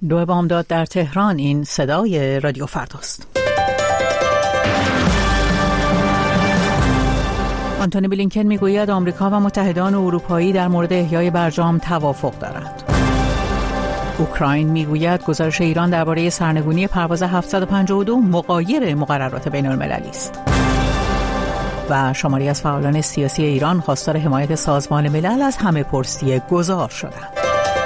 دو بامداد در تهران. این صدای رادیو فرداست. آنتونی بلینکن میگوید آمریکا و متحدان اروپایی در مورد احیای برجام توافق دارند. اوکراین میگوید گزارش ایران درباره سرنگونی پرواز 752 مغایر مقررات بین‌المللی است. و شماری از فعالان سیاسی ایران خواستار حمایت سازمان ملل از همه پرسی گذار شدند.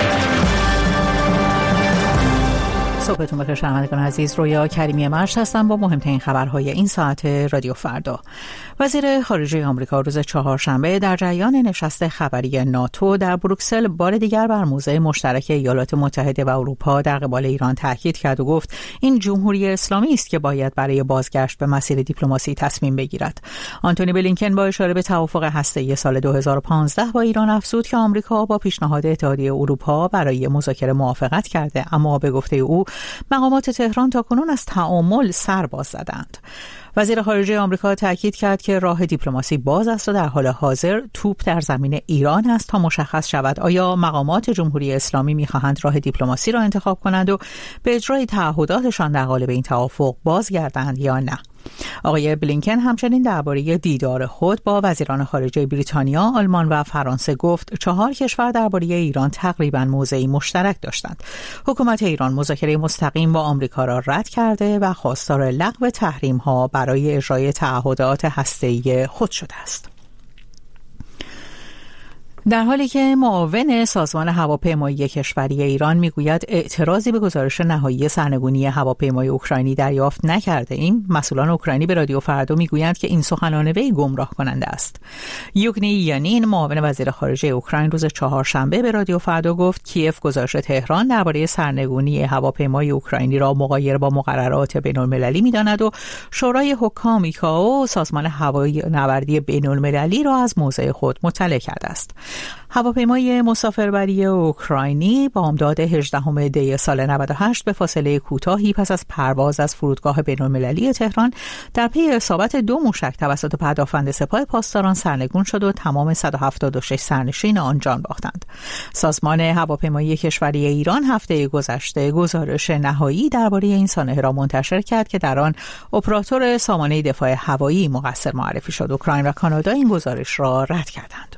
صبحتون بخیر شنوندگان عزیز، رویا کریمی مرش هستم با مهمترین خبرهای این ساعت رادیو فردا. وزیر خارجه آمریکا روز چهارشنبه در جریان نشست خبری ناتو در بروکسل بار دیگر بر موضع مشترک ایالات متحده و اروپا در قبال ایران تاکید کرد و گفت این جمهوری اسلامی است که باید برای بازگشت به مسیر دیپلماسی تصمیم بگیرد. آنتونی بلینکن با اشاره به توافق هسته‌ای سال 2015 با ایران افزود که آمریکا با پیشنهاد اتحادیه اروپا برای مذاکره موافقت کرده، اما به گفته او مقامات تهران تاکنون از تعامل سر باز زدند. وزیر خارجه آمریکا تاکید کرد که راه دیپلماسی باز است و در حال حاضر توپ در زمین ایران است تا مشخص شود آیا مقامات جمهوری اسلامی می‌خواهند راه دیپلماسی را انتخاب کنند و به اجرای تعهداتشان در قالب این توافق بازگردند یا نه. آقای بلینکن همچنین درباره دیدار خود با وزیران خارجه بریتانیا، آلمان و فرانسه گفت 4 کشور درباره ایران تقریباً موضعی مشترک داشتند. حکومت ایران مذاکره مستقیم با آمریکا را رد کرده و خواستار لغو تحریم‌ها برای اجرای تعهدات هسته‌ای خود شده است. در حالی که معاون سازمان هواپیمایی کشوری ایران میگوید اعتراضی به گزارش نهایی سرنگونی هواپیمای اوکراینی دریافت نکرده ایم، مسئولان اوکراینی به رادیو فردا میگویند که این سخنان وی گمراه کننده است. یوگنی یانین معاون وزیر خارجه اوکراین روز چهارشنبه به رادیو فردا گفت کیف گزارش تهران درباره سرنگونی هواپیمای اوکراینی را مغایر با مقررات بین‌المللی میداند و شورای حکام ایکائو سازمان هوایی نوردی بین‌المللی را از موضع خود مطلع کرده است. هواپیمای مسافربری اوکراینی بامداد 18 دی سال 98 به فاصله کوتاهی پس از پرواز از فرودگاه بین‌المللی تهران در پی اصابت 2 موشک توسط پدافند سپاه پاسداران سرنگون شد و تمام 176 سرنشین آن جان باختند. سازمان هواپیمایی کشوری ایران هفته گذشته گزارش نهایی درباره این سانحه را منتشر کرد که در آن اپراتور سامانه دفاع هوایی مقصر معرفی شد. اوکراین و کانادا این گزارش را رد کردند.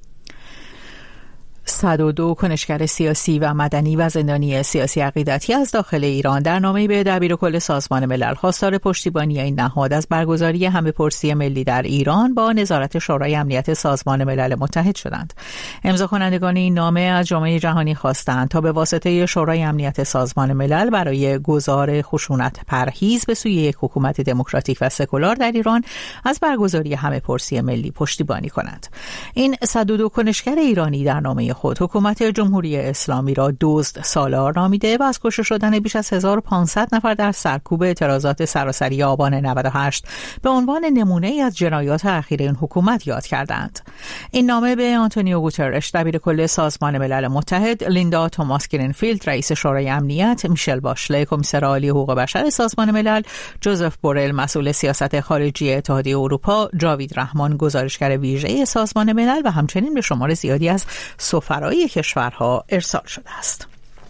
102 کنشگر سیاسی و مدنی و زندانی سیاسی عقیدتی از داخل ایران در نامه‌ای به دبیرکل سازمان ملل خواستار پشتیبانی این نهاد از برگزاری همه‌پرسی ملی در ایران با نظارت شورای امنیت سازمان ملل متحد شدند. امضا کنندگان این نامه از جامعه جهانی خواستند تا به واسطه شورای امنیت سازمان ملل برای گذار خشونت پرهیز به سوی یک حکومت دموکراتیک و سکولار در ایران از برگزاری همه‌پرسی ملی پشتیبانی کنند. این 102 کنشگر ایرانی در نامه خود حکومت جمهوری اسلامی را دزد سالار نامیده و از کشته شدن بیش از 1500 نفر در سرکوب اعتراضات سراسری آبان 98 به عنوان نمونه‌ای از جنایات اخیر این حکومت یاد کردند. این نامه به آنتونیو گوترش دبیرکل سازمان ملل متحد، لیندا توماس گرینفیلد رئیس شورای امنیت، میشل باشله کمیسر عالی حقوق بشر سازمان ملل، جوزف بورل مسئول سیاست خارجی اتحادیه اروپا، جاوید رحمان گزارشگر ویژه سازمان ملل و همچنین به شمار زیادی از سفرای کشورها ارسال شده است.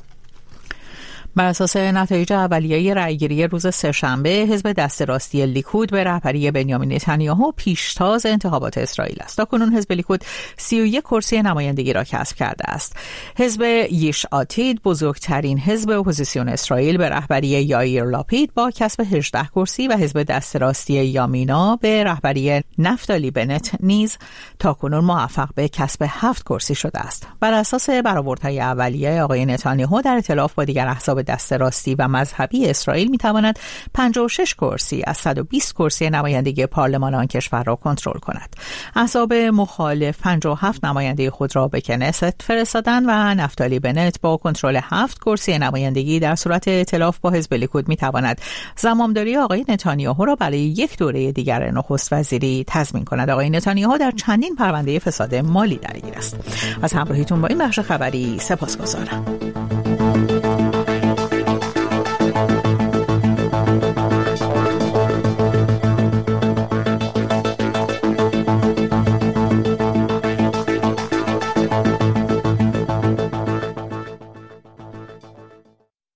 بر اساس نتایج اولیه رأیگیری روز سه‌شنبه، حزب دست راستی لیکود به رهبری بنیامین نتانیاهو پیشتاز انتخابات اسرائیل است. تاکنون حزب لیکود 31 کرسی نمایندگی را کسب کرده است. حزب یش آتید بزرگترین حزب اپوزیسیون اسرائیل به رهبری یائیر لاپید با کسب 18 کرسی و حزب دست راستی یامینا به رهبری نفتالی بنت نیز تاکنون موفق به کسب 7 کرسی شده است. بر اساس برآوردهای اولیه، آقای نتانیاهو در ائتلاف با دیگر احزاب دست راستی و مذهبی اسرائیل میتواند 56 کرسی از 120 کرسی نمایندگی پارلمان آن کشور را کنترل کند. احزاب مخالف 57 نماینده خود را به کنست فرستادند و نفتالی بنت با کنترل 7 کرسی نمایندگی در صورت ائتلاف با حزب لیکود میتواند زمامداری آقای نتانیاهو را برای یک دوره دیگر نخست وزیری تضمین کند. آقای نتانیاهو در چندین پرونده فساد مالی درگیر است. از همراهیتون با این بخش خبری سپاسگزارم.